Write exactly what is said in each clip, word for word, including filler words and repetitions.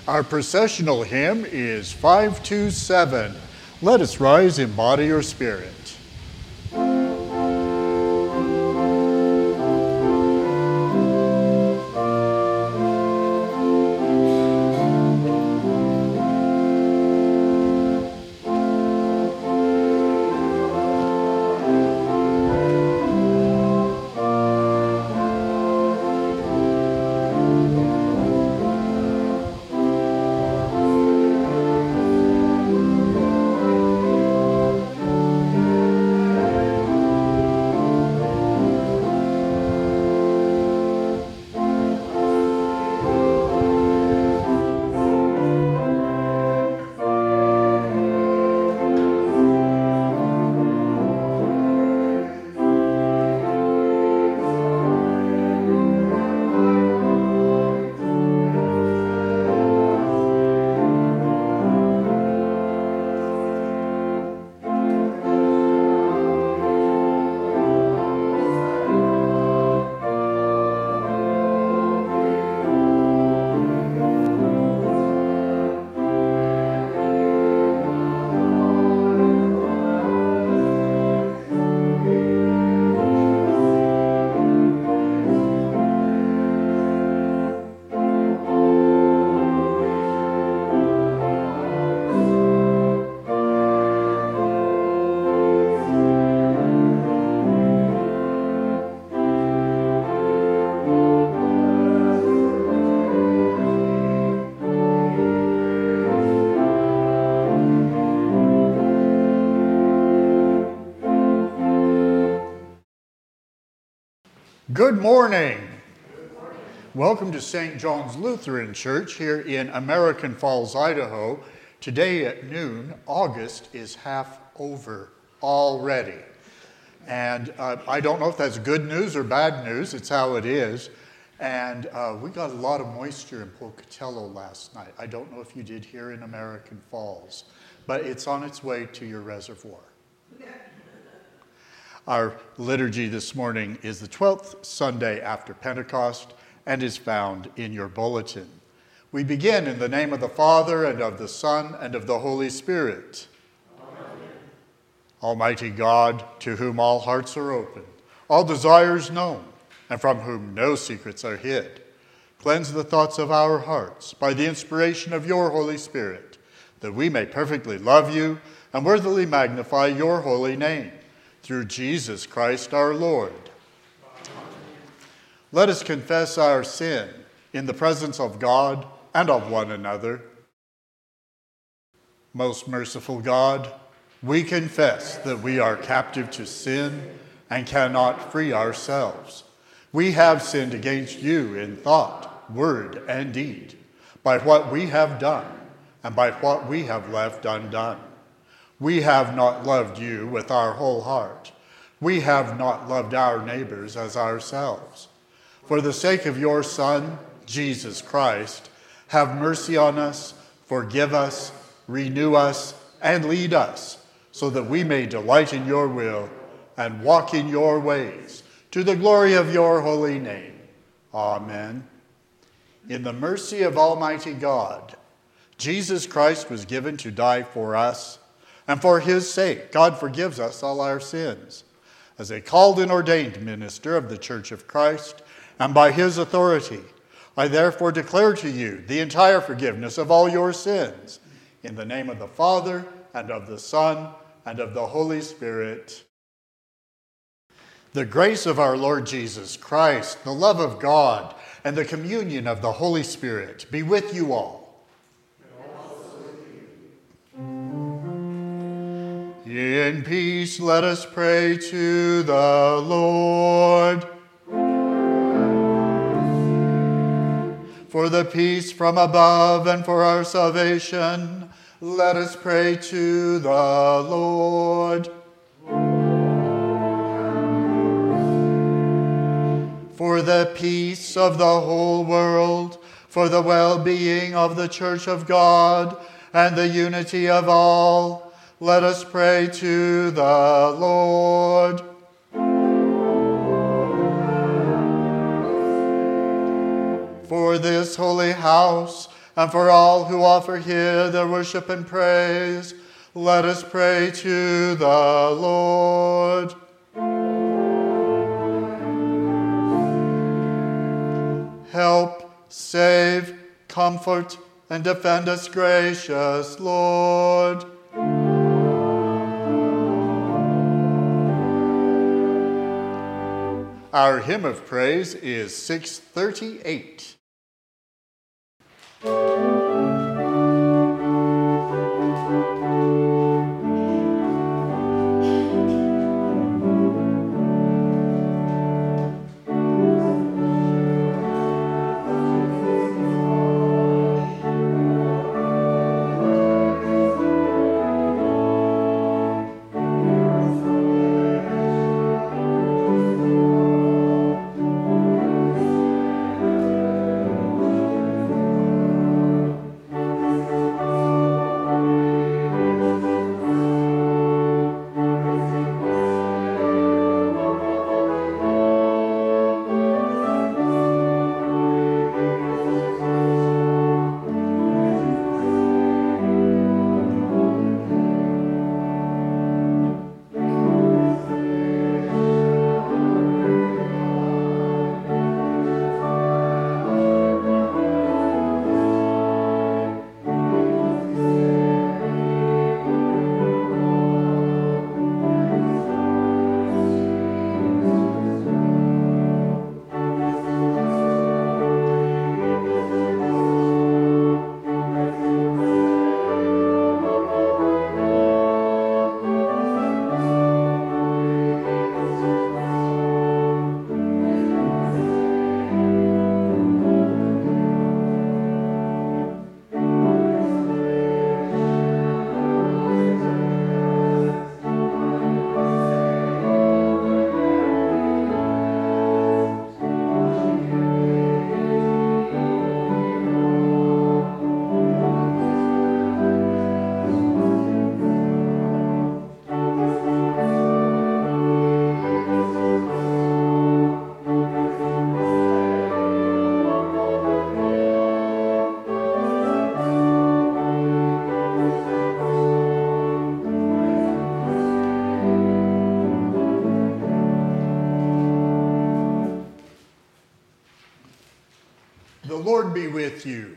Our processional hymn is five two seven. Let us rise in body or spirit. Good morning. Good morning. Welcome to Saint John's Lutheran Church here in American Falls, Idaho. Today at noon, August is half over already. And uh, I don't know if that's good news or bad news. It's how it is. And uh, we got a lot of moisture in Pocatello last night. I don't know if you did here in American Falls, but it's on its way to your reservoir. Our liturgy this morning is the twelfth Sunday after Pentecost and is found in your bulletin. We begin in the name of the Father, and of the Son, and of the Holy Spirit. Amen. Almighty God, to whom all hearts are open, all desires known, and from whom no secrets are hid, cleanse the thoughts of our hearts by the inspiration of your Holy Spirit, that we may perfectly love you and worthily magnify your holy name. Through Jesus Christ our Lord. Amen. Let us confess our sin in the presence of God and of one another. Most merciful God, we confess that we are captive to sin and cannot free ourselves. We have sinned against you in thought, word, and deed, by what we have done and by what we have left undone. We have not loved you with our whole heart. We have not loved our neighbors as ourselves. For the sake of your Son, Jesus Christ, have mercy on us, forgive us, renew us, and lead us, so that we may delight in your will and walk in your ways, to the glory of your holy name. Amen. In the mercy of Almighty God, Jesus Christ was given to die for us, and for his sake, God forgives us all our sins. As a called and ordained minister of the Church of Christ, and by his authority, I therefore declare to you the entire forgiveness of all your sins, in the name of the Father, and of the Son, and of the Holy Spirit. The grace of our Lord Jesus Christ, the love of God, and the communion of the Holy Spirit be with you all. In peace, let us pray to the Lord. For the peace from above and for our salvation, let us pray to the Lord. For the peace of the whole world, for the well-being of the Church of God, and the unity of all, let us pray to the Lord. For this holy house And for all who offer here their worship and praise, let us pray to the Lord. Help, save, comfort, and defend us, gracious Lord. Our hymn of praise is six thirty-eight. The Lord be with you.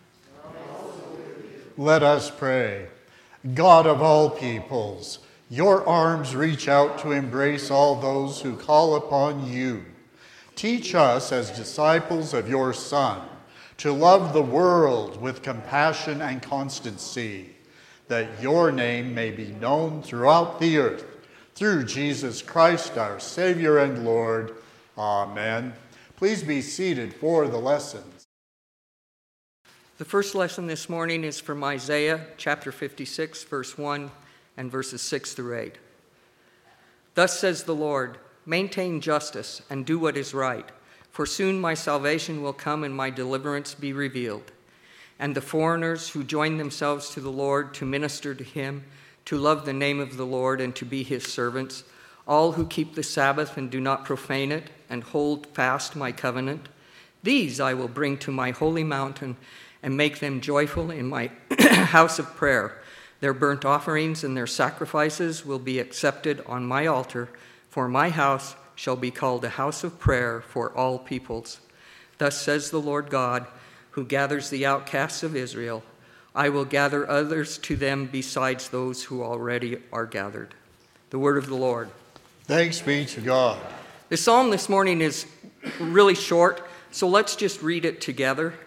Let us pray. God of all peoples, your arms reach out to embrace all those who call upon you. Teach us as disciples of your Son to love the world with compassion and constancy, that your name may be known throughout the earth. Through Jesus Christ, our Savior and Lord. Amen. Please be seated for the lessons. The first lesson this morning is from Isaiah chapter fifty-six, verse one and verses six through eight. Thus says the Lord, maintain justice and do what is right, for soon my salvation will come and my deliverance be revealed. And the foreigners who join themselves to the Lord to minister to him, to love the name of the Lord and to be his servants, all who keep the Sabbath and do not profane it and hold fast my covenant, these I will bring to my holy mountain and make them joyful in my house of prayer. Their burnt offerings and their sacrifices will be accepted on my altar, for my house shall be called a house of prayer for all peoples. Thus says the Lord God, who gathers the outcasts of Israel. I will gather others to them besides those who already are gathered. The word of the Lord. Thanks be to God. The psalm this morning is really short, so let's just read it together.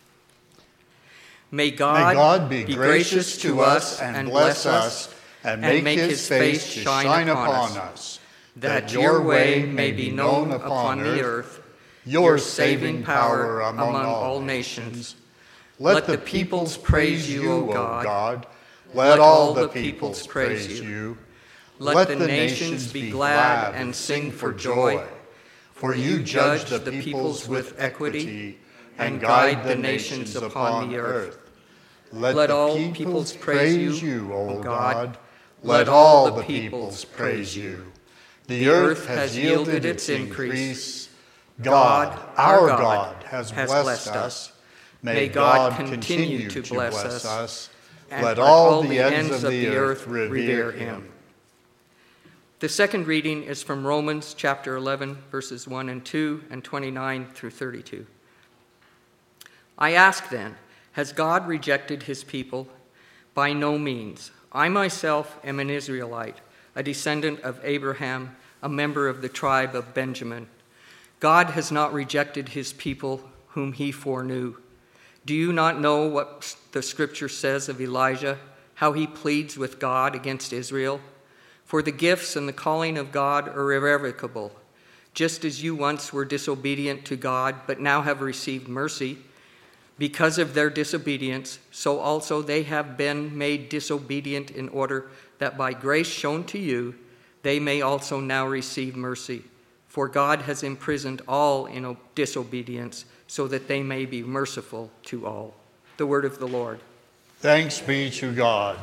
May God, May God be, be gracious to us and bless us, and make, and make his face to shine upon us, that your way may be known upon the earth, your saving power among all nations. Let the peoples praise you, O God. Let all the peoples praise you. Let the nations be glad and sing for joy. For you judge the peoples with equity and guide the nations upon the earth. Let, Let the all peoples, peoples praise you, O God. Let all the peoples praise you. The earth has yielded its increase. God, our God, has blessed us. May God continue to bless us. And let all the ends of the earth revere him. The second reading is from Romans chapter eleven, verses one and two, and twenty-nine through thirty-two. I ask then, has God rejected his people? By no means. I myself am an Israelite, a descendant of Abraham, a member of the tribe of Benjamin. God has not rejected his people whom he foreknew. Do you not know what the scripture says of Elijah, how he pleads with God against Israel? For the gifts and the calling of God are irrevocable. Just as you once were disobedient to God, but now have received mercy, because of their disobedience, so also they have been made disobedient in order that by grace shown to you, they may also now receive mercy. For God has imprisoned all in disobedience, so that they may be merciful to all. The word of the Lord. Thanks be to God.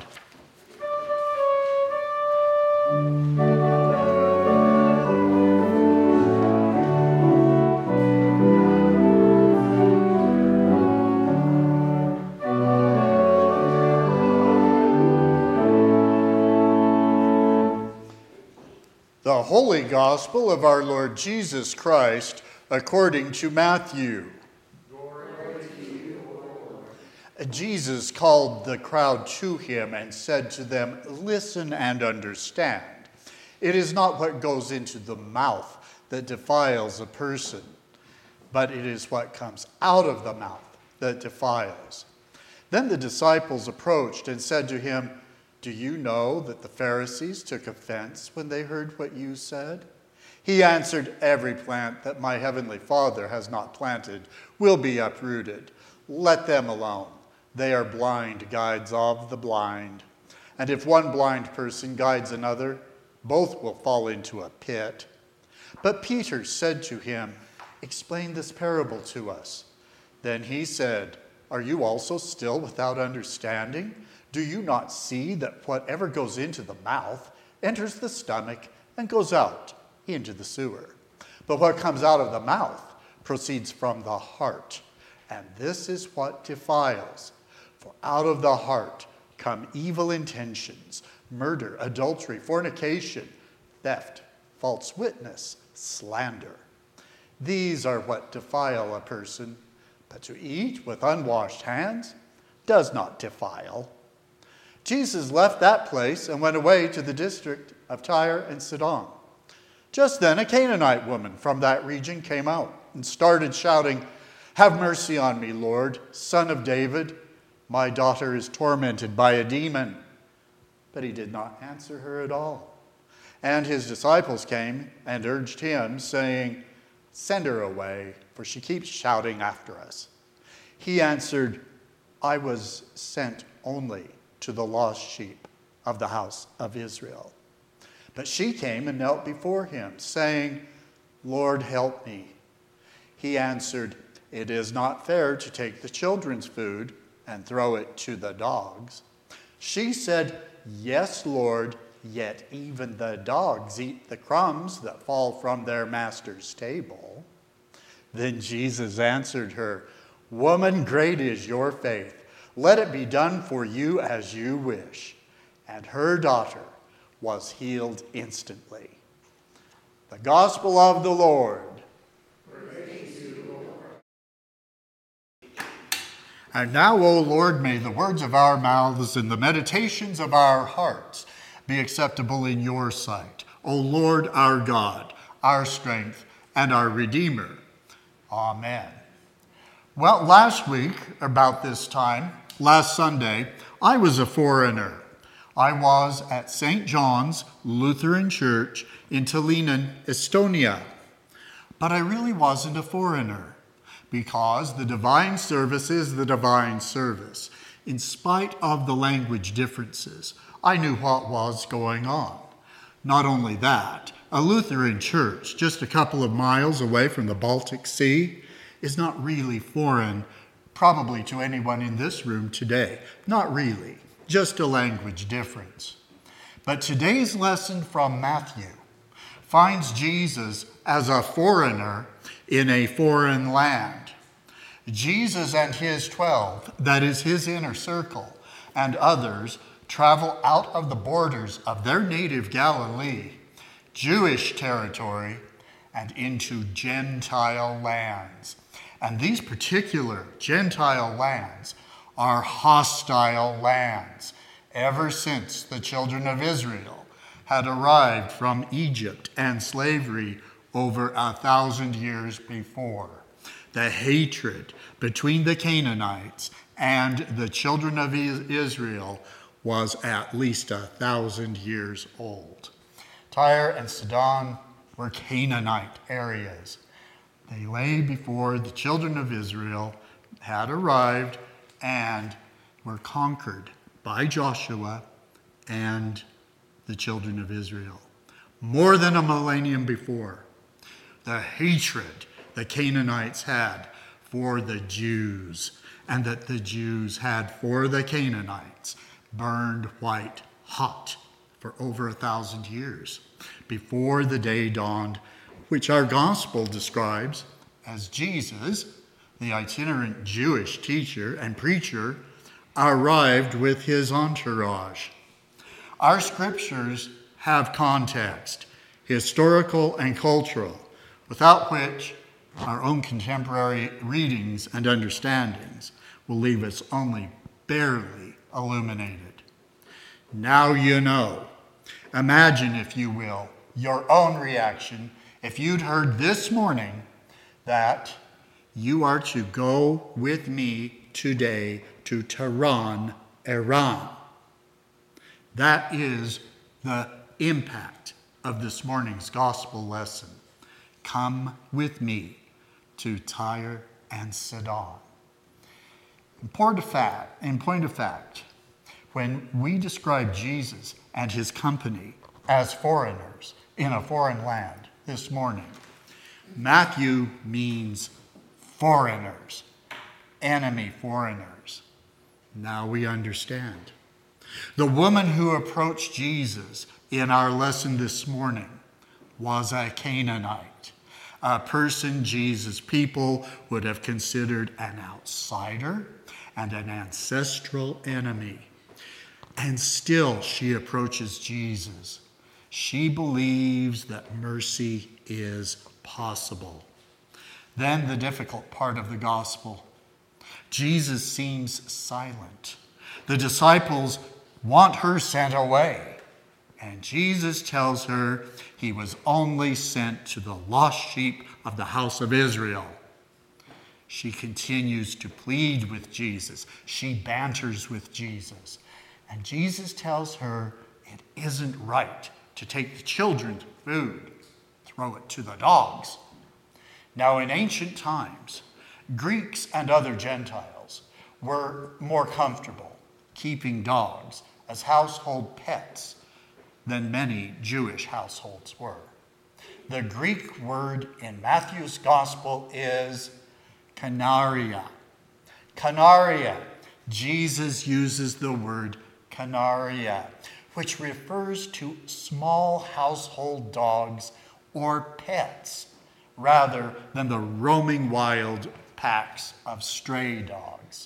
The Holy Gospel of our Lord Jesus Christ according to Matthew. Glory to you, O Lord. Jesus called the crowd to him and said to them, "Listen and understand. It is not what goes into the mouth that defiles a person, but it is what comes out of the mouth that defiles." Then the disciples approached and said to him, "Do you know that the Pharisees took offense when they heard what you said?" He answered, "Every plant that my heavenly Father has not planted will be uprooted. Let them alone. They are blind guides of the blind. And if one blind person guides another, both will fall into a pit." But Peter said to him, "Explain this parable to us." Then he said, "Are you also still without understanding? Do you not see that whatever goes into the mouth enters the stomach and goes out into the sewer? But what comes out of the mouth proceeds from the heart, and this is what defiles. For out of the heart come evil intentions, murder, adultery, fornication, theft, false witness, slander. These are what defile a person, but to eat with unwashed hands does not defile." Jesus left that place and went away to the district of Tyre and Sidon. Just then a Canaanite woman from that region came out and started shouting, "Have mercy on me, Lord, Son of David. My daughter is tormented by a demon." But he did not answer her at all. And his disciples came and urged him, saying, "Send her away, for she keeps shouting after us." He answered, "I was sent only to the lost sheep of the house of Israel." But she came and knelt before him, saying, "Lord, help me." He answered, "It is not fair to take the children's food and throw it to the dogs." She said, "Yes, Lord, yet even the dogs eat the crumbs that fall from their master's table." Then Jesus answered her, "Woman, great is your faith. Let it be done for you as you wish." And her daughter was healed instantly. The Gospel of the Lord. Praise to you, Lord. And now, O Lord, may the words of our mouths and the meditations of our hearts be acceptable in your sight, O Lord our God, our strength and our Redeemer. Amen. Well, last week, about this time, last Sunday, I was a foreigner. I was at Saint John's Lutheran Church in Tallinn, Estonia. But I really wasn't a foreigner, because the divine service is the divine service. In spite of the language differences, I knew what was going on. Not only that, a Lutheran church just a couple of miles away from the Baltic Sea is not really foreign, probably to anyone in this room today. Not really, just a language difference. But today's lesson from Matthew finds Jesus as a foreigner in a foreign land. Jesus and his twelve, that is his inner circle, and others travel out of the borders of their native Galilee, Jewish territory, and into Gentile lands. And these particular Gentile lands are hostile lands ever since the children of Israel had arrived from Egypt and slavery over a thousand years before. The hatred between the Canaanites and the children of Israel was at least a thousand years old. Tyre and Sidon were Canaanite areas. They lay before the children of Israel, had arrived, and were conquered by Joshua and the children of Israel. More than a millennium before, the hatred the Canaanites had for the Jews and that the Jews had for the Canaanites burned white hot for over a thousand years before the day dawned, which our gospel describes as Jesus, the itinerant Jewish teacher and preacher, arrived with his entourage. Our scriptures have context, historical and cultural, without which our own contemporary readings and understandings will leave us only barely illuminated. Now you know. Imagine, if you will, your own reaction if you'd heard this morning that you are to go with me today to Tehran, Iran. That is the impact of this morning's gospel lesson. Come with me to Tyre and Sidon. In point of fact, in point of fact, when we describe Jesus and his company as foreigners in a foreign land this morning, Matthew means foreigners, enemy foreigners. Now we understand. The woman who approached Jesus in our lesson this morning was a Canaanite, a person Jesus' people would have considered an outsider and an ancestral enemy. And still she approaches Jesus. She believes that mercy is possible. Then the difficult part of the gospel. Jesus seems silent. The disciples want her sent away. And Jesus tells her he was only sent to the lost sheep of the house of Israel. She continues to plead with Jesus. She banters with Jesus. And Jesus tells her it isn't right to take the children's food, throw it to the dogs. Now, in ancient times, Greeks and other Gentiles were more comfortable keeping dogs as household pets than many Jewish households were. The Greek word in Matthew's gospel is kanaria. Kanaria. Jesus uses the word kanaria, which refers to small household dogs or pets, rather than the roaming wild packs of stray dogs.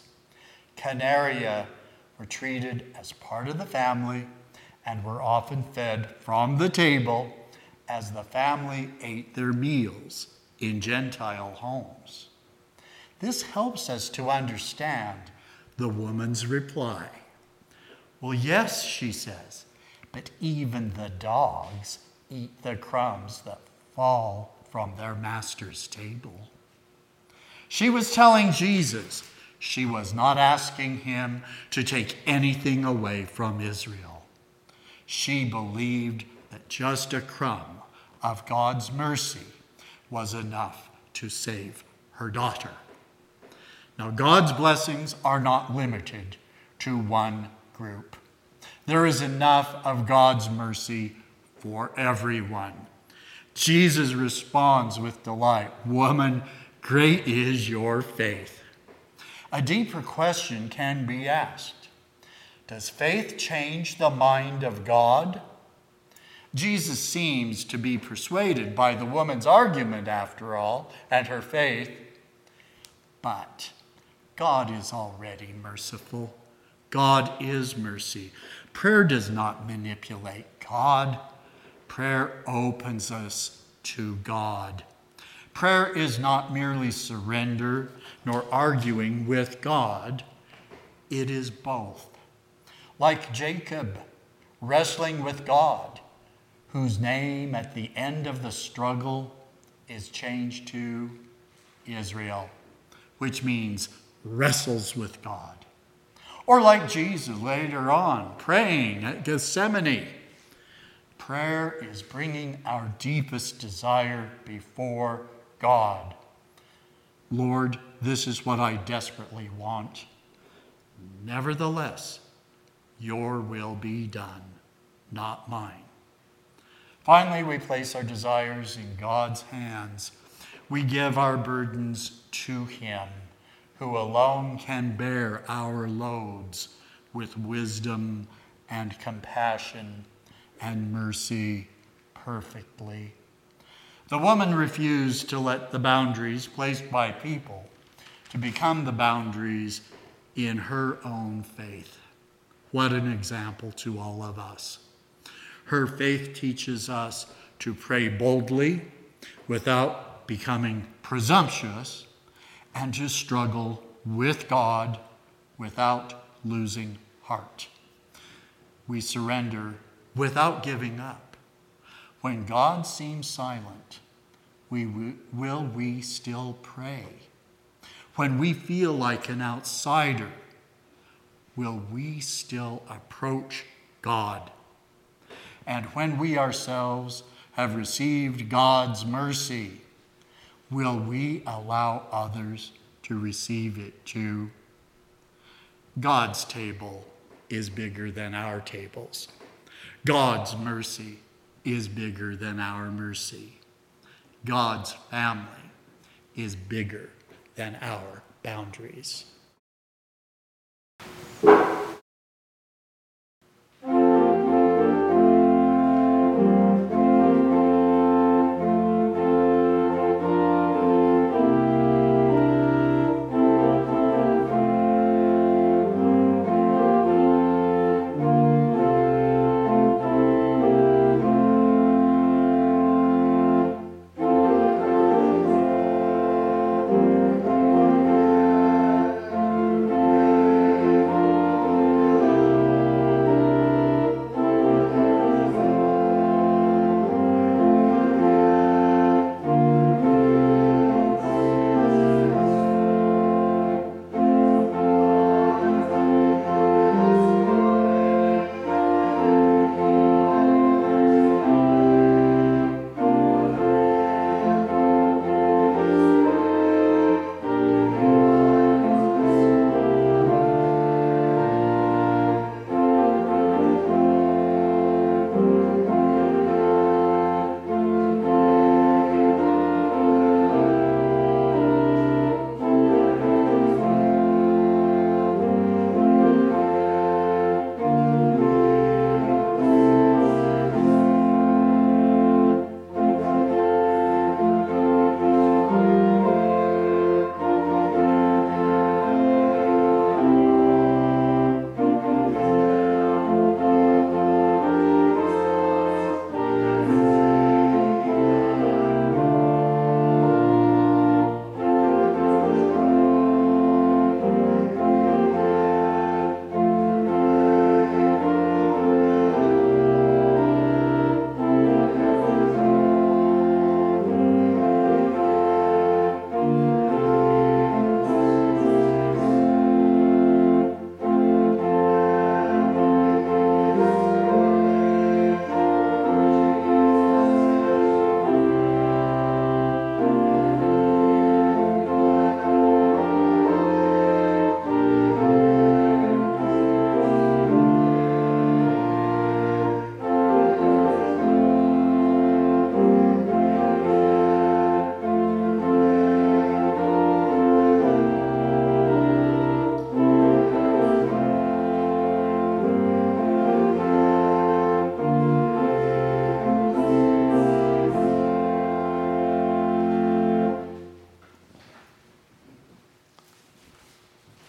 Canaria were treated as part of the family and were often fed from the table as the family ate their meals in Gentile homes. This helps us to understand the woman's reply. Well, yes, she says, but even the dogs eat the crumbs that fall from their master's table. She was telling Jesus she was not asking him to take anything away from Israel. She believed that just a crumb of God's mercy was enough to save her daughter. Now, God's blessings are not limited to one group. There is enough of God's mercy for everyone. Jesus responds with delight, "Woman, great is your faith." A deeper question can be asked. Does faith change the mind of God? Jesus seems to be persuaded by the woman's argument, after all, and her faith. but. God is already merciful. God is mercy. Prayer does not manipulate God. Prayer opens us to God. Prayer is not merely surrender nor arguing with God. It is both. Like Jacob, wrestling with God, whose name at the end of the struggle is changed to Israel, which means wrestles with God. Or like Jesus later on, praying at Gethsemane. Prayer is bringing our deepest desire before God. Lord, this is what I desperately want. Nevertheless, your will be done, not mine. Finally, we place our desires in God's hands. We give our burdens to him, who alone can bear our loads with wisdom and compassion and mercy perfectly. The woman refused to let the boundaries placed by people to become the boundaries in her own faith. What an example to all of us. Her faith teaches us to pray boldly without becoming presumptuous, and to struggle with God without losing heart. We surrender without giving up. When God seems silent, we w- will we still pray? When we feel like an outsider, will we still approach God? And when we ourselves have received God's mercy, will we allow others to receive it too? God's table is bigger than our tables. God's mercy is bigger than our mercy. God's family is bigger than our boundaries.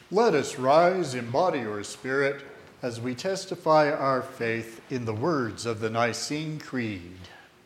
Let us rise in body or spirit as we testify our faith in the words of the Nicene Creed.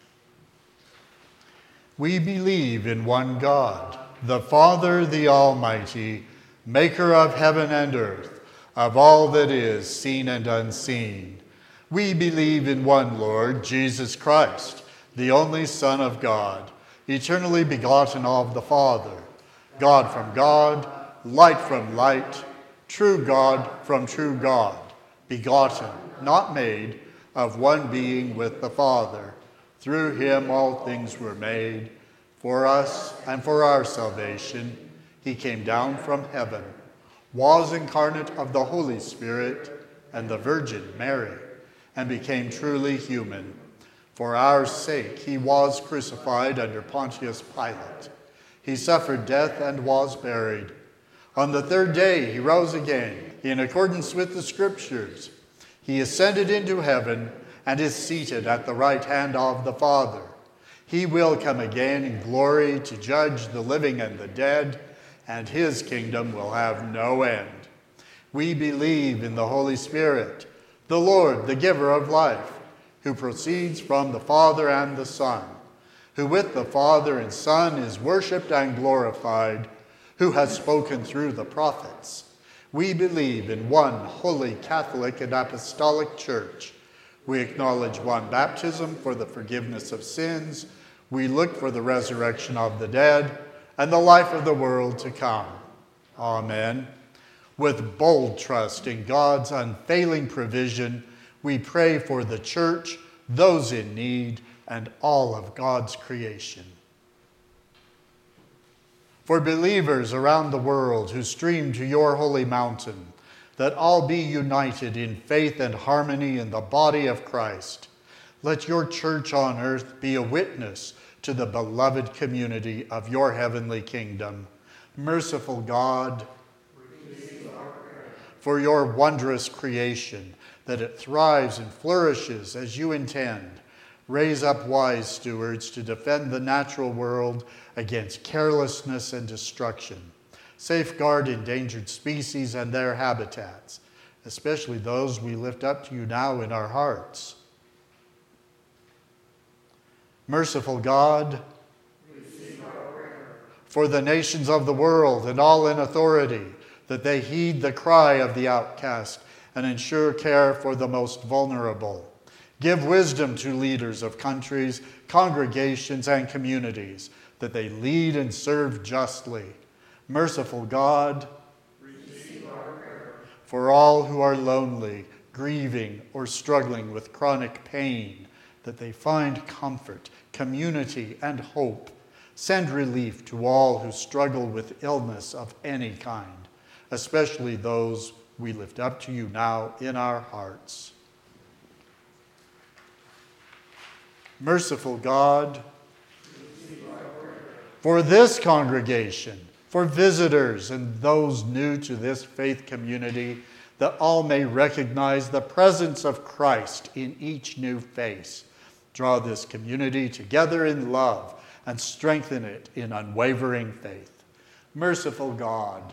We believe in one God, the Father, the Almighty, maker of heaven and earth, of all that is seen and unseen. We believe in one Lord, Jesus Christ, the only Son of God, eternally begotten of the Father, God from God, light from light, true God from true God, begotten, not made, of one being with the Father. Through him all things were made. For us and for our salvation, he came down from heaven, was incarnate of the Holy Spirit and the Virgin Mary, and became truly human. For our sake he was crucified under Pontius Pilate. He suffered death and was buried. On the third day he rose again, in accordance with the Scriptures. He ascended into heaven and is seated at the right hand of the Father. He will come again in glory to judge the living and the dead, and his kingdom will have no end. We believe in the Holy Spirit, the Lord, the giver of life, who proceeds from the Father and the Son, who with the Father and Son is worshipped and glorified, who has spoken through the prophets. We believe in one holy Catholic and Apostolic Church. We acknowledge one baptism for the forgiveness of sins. We look for the resurrection of the dead and the life of the world to come. Amen. With bold trust in God's unfailing provision, we pray for the church, those in need, and all of God's creation. For believers around the world who stream to your holy mountain, that all be united in faith and harmony in the body of Christ. Let your church on earth be a witness to the beloved community of your heavenly kingdom. Merciful God, for your wondrous creation, that it thrives and flourishes as you intend. Raise up wise stewards to defend the natural world against carelessness and destruction. Safeguard endangered species and their habitats, especially those we lift up to you now in our hearts. Merciful God, for the nations of the world and all in authority, that they heed the cry of the outcast and ensure care for the most vulnerable. Give wisdom to leaders of countries, congregations, and communities, that they lead and serve justly. Merciful God, for all who are lonely, grieving, or struggling with chronic pain, that they find comfort, community, and hope. Send relief to all who struggle with illness of any kind, especially those we lift up to you now in our hearts. Merciful God, for this congregation, for visitors and those new to this faith community, that all may recognize the presence of Christ in each new face. Draw this community together in love and strengthen it in unwavering faith. Merciful God,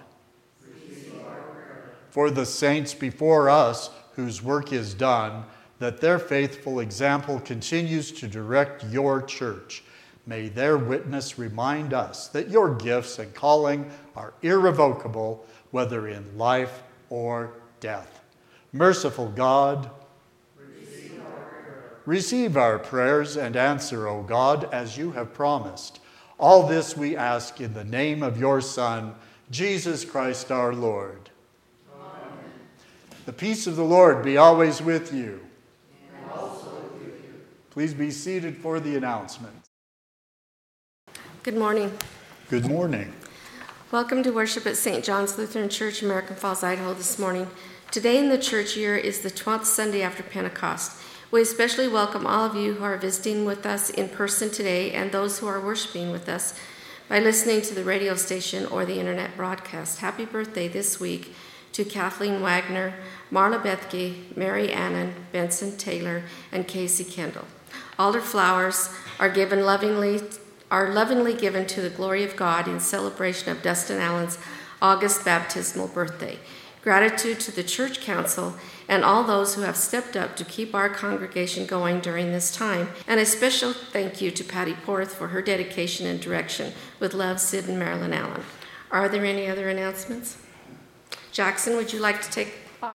for the saints before us whose work is done, that their faithful example continues to direct your church. May their witness remind us that your gifts and calling are irrevocable, whether in life or death. Merciful God, receive our, receive our prayers and answer, O God, as you have promised. All this we ask in the name of your Son, Jesus Christ our Lord. Amen. The peace of the Lord be always with you. And also with you. Please be seated for the announcement. Good morning. Good morning. Welcome to worship at Saint John's Lutheran Church, American Falls, Idaho this morning. Today in the church year is the twelfth Sunday after Pentecost. We especially welcome all of you who are visiting with us in person today and those who are worshiping with us by listening to the radio station or the internet broadcast. Happy birthday this week to Kathleen Wagner, Marla Bethke, Mary Annan, Benson Taylor, and Casey Kendall. Alder flowers are given lovingly are lovingly given to the glory of God in celebration of Dustin Allen's August baptismal birthday. Gratitude to the Church Council and all those who have stepped up to keep our congregation going during this time. And a special thank you to Patty Porth for her dedication and direction. With love, Sid and Marilyn Allen. Are there any other announcements? Jackson, would you like to take?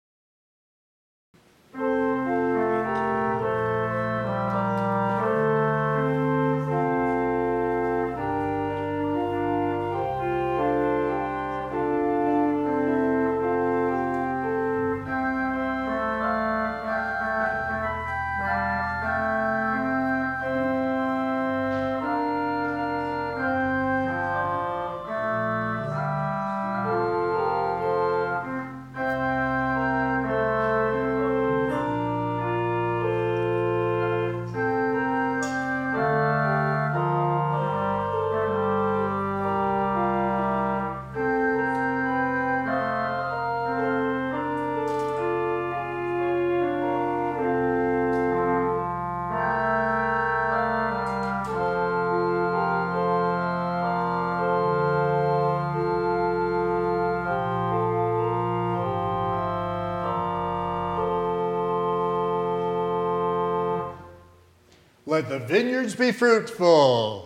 Let the vineyards be fruitful.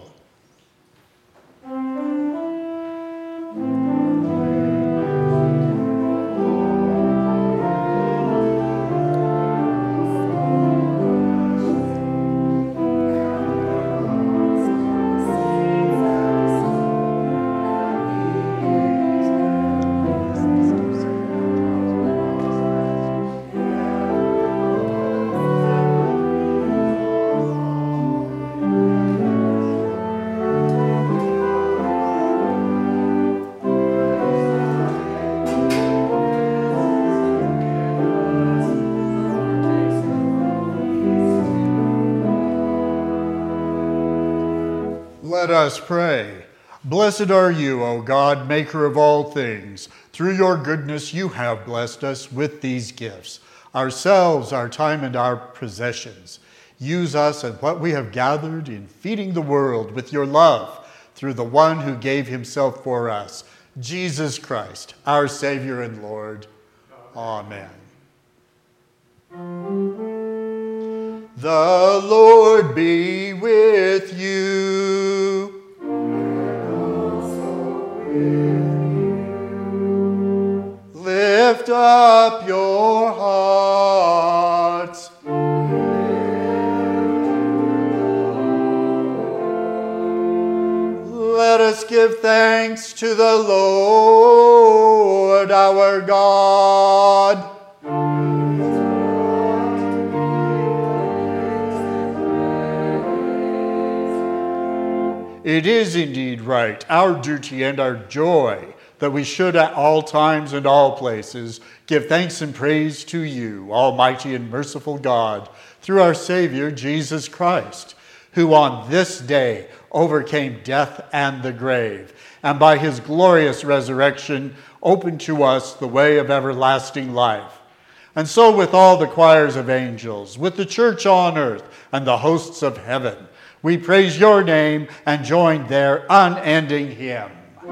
Let us pray. Blessed are you, O God, maker of all things. Through your goodness you have blessed us with these gifts, ourselves, our time, and our possessions. Use us and what we have gathered in feeding the world with your love through the one who gave himself for us, Jesus Christ, our Savior and Lord. Amen. The Lord be with you. And also with you. Lift up your hearts. Let us give thanks to the Lord our God. It is indeed right, our duty and our joy, that we should at all times and all places give thanks and praise to you, Almighty and merciful God, through our Savior, Jesus Christ, who on this day overcame death and the grave, and by his glorious resurrection opened to us the way of everlasting life. And so with all the choirs of angels, with the church on earth and the hosts of heaven, we praise your name and join their unending hymn.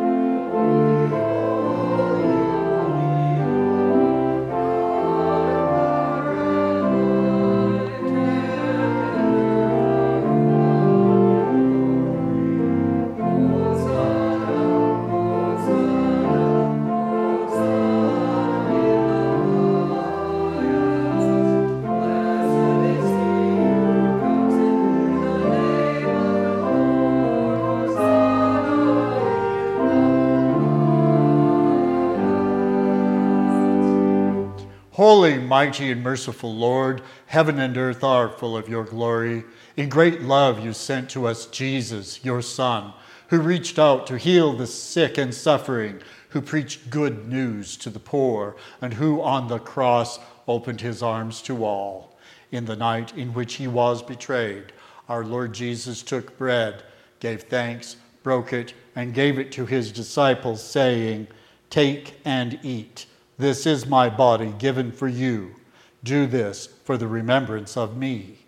Holy, mighty, and merciful Lord, heaven and earth are full of your glory. In great love you sent to us Jesus, your Son, who reached out to heal the sick and suffering, who preached good news to the poor, and who on the cross opened his arms to all. In the night in which he was betrayed, our Lord Jesus took bread, gave thanks, broke it, and gave it to his disciples, saying, "Take and eat. This is my body given for you. Do this for the remembrance of me."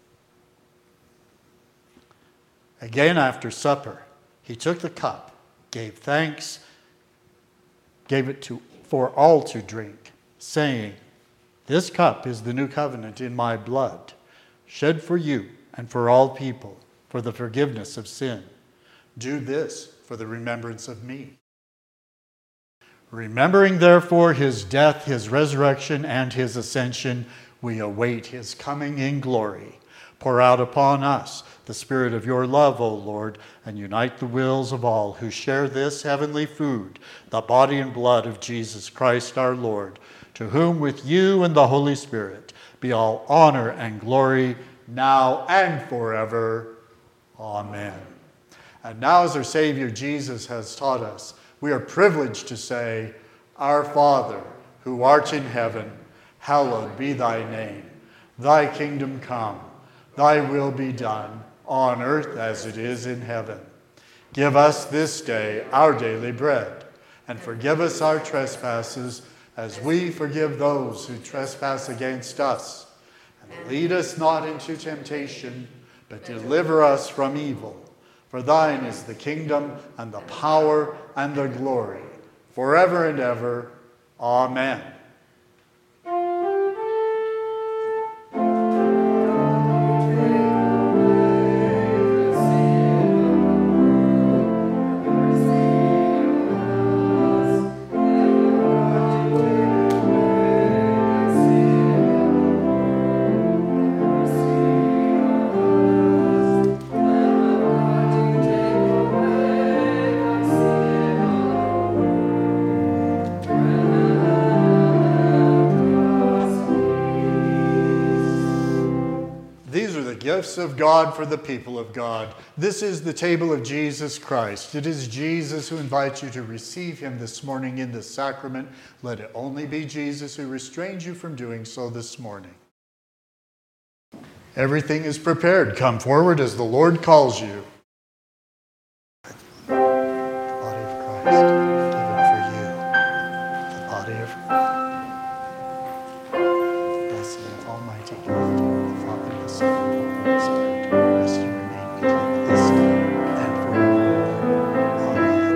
Again after supper, he took the cup, gave thanks, gave it to for all to drink, saying, "This cup is the new covenant in my blood, shed for you and for all people for the forgiveness of sin. Do this for the remembrance of me." Remembering therefore his death, his resurrection, and his ascension, we await his coming in glory. Pour out upon us the spirit of your love, O Lord, and unite the wills of all who share this heavenly food, the body and blood of Jesus Christ our Lord, to whom with you and the Holy Spirit be all honor and glory, now and forever. Amen. And now, as our Savior Jesus has taught us, we are privileged to say, "Our Father, who art in heaven, hallowed be thy name. Thy kingdom come, thy will be done, on earth as it is in heaven. Give us this day our daily bread, and forgive us our trespasses, as we forgive those who trespass against us. And lead us not into temptation, but deliver us from evil. For thine is the kingdom, and the power, and the glory, forever and ever. Amen." Of God for the people of God. This is the table of Jesus Christ. It is Jesus who invites you to receive him this morning in the sacrament. Let it only be Jesus who restrains you from doing so this morning. Everything is prepared. Come forward as the Lord calls you. The body of Christ, given for you. The body of blessing of Almighty God, the Father, the Son, and the Holy Spirit, rest and remain with you this day and forevermore. Amen.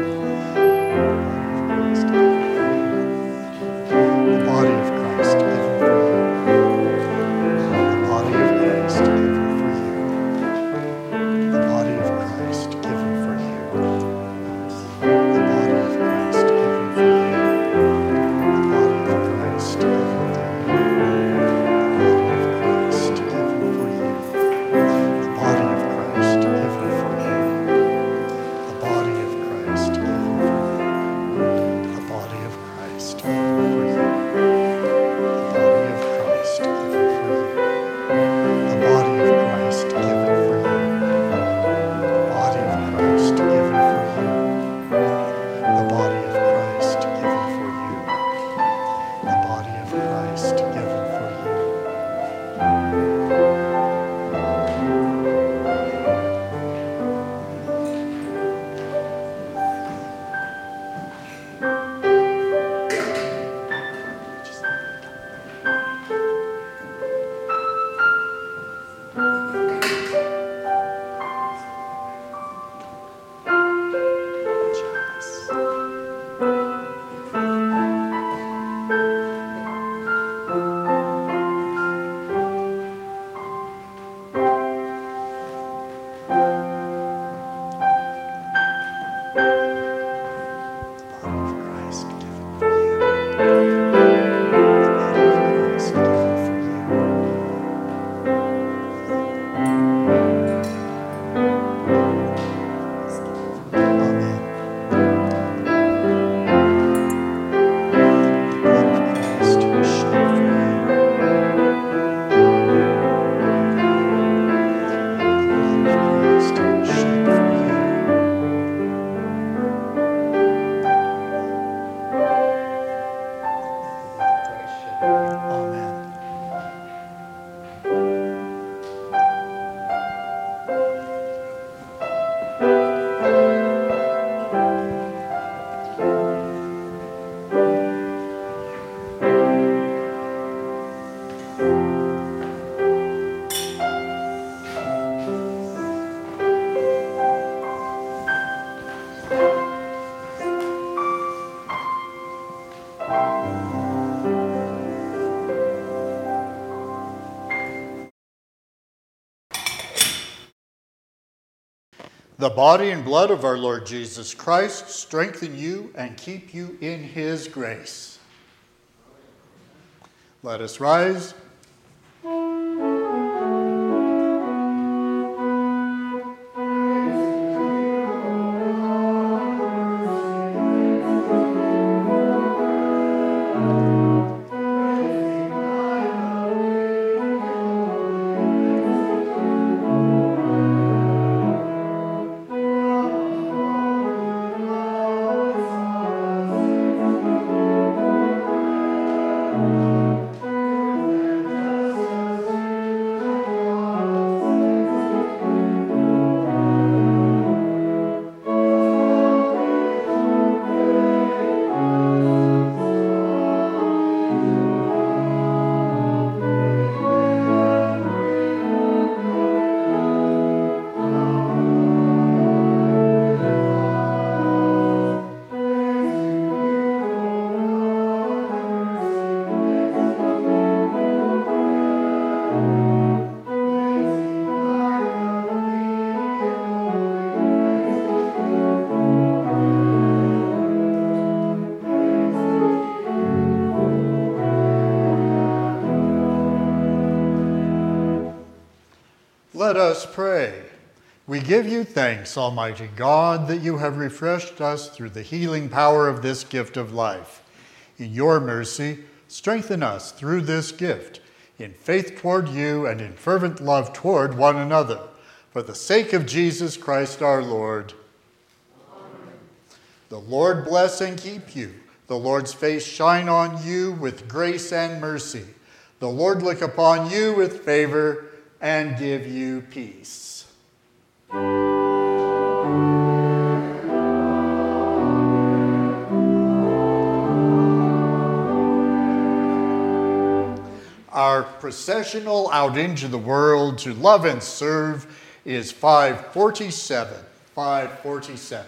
The body of Christ, given for you. The body of Christ, given for you. The body of The body and blood of our Lord Jesus Christ strengthen you and keep you in his grace. Let us rise. Let us pray. We give you thanks, Almighty God, that you have refreshed us through the healing power of this gift of life. In your mercy, strengthen us through this gift, in faith toward you and in fervent love toward one another, for the sake of Jesus Christ our Lord. Amen. The Lord bless and keep you. The Lord's face shine on you with grace and mercy. The Lord look upon you with favor and give you peace. Our processional out into the world to love and serve is five forty-seven. five forty-seven.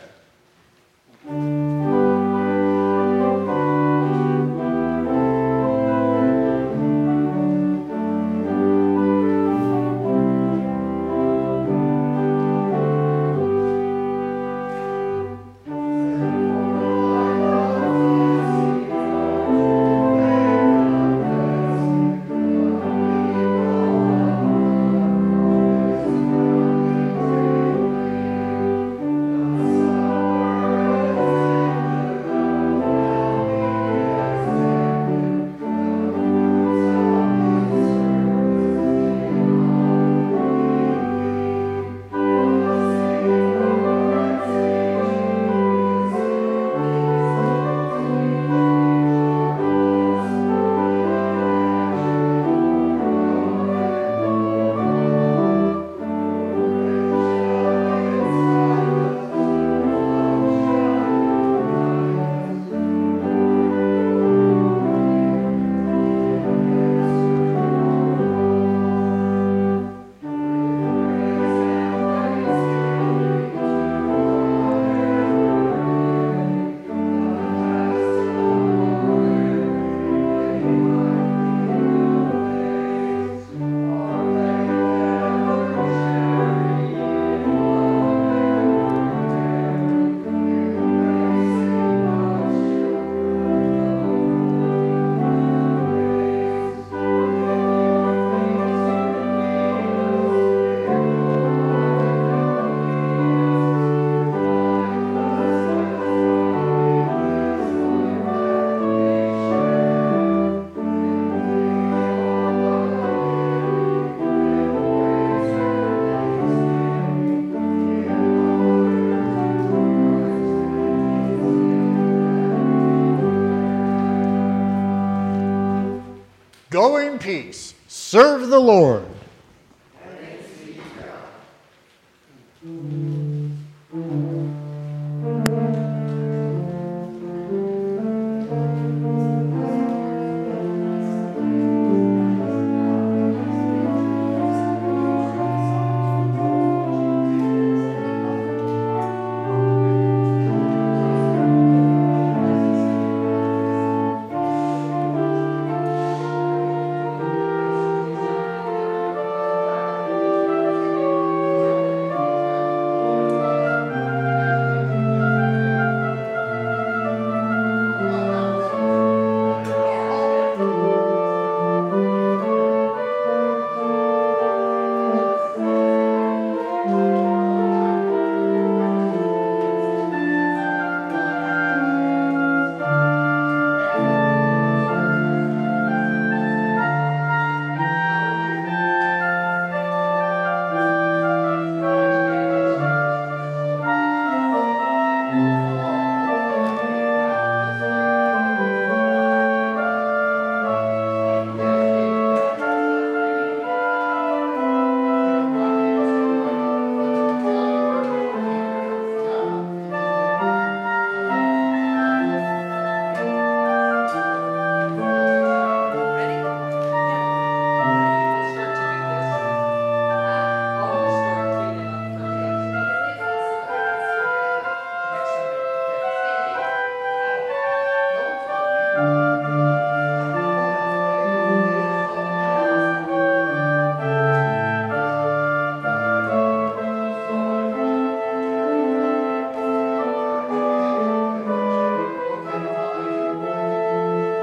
Go in peace. Serve the Lord.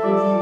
Amen.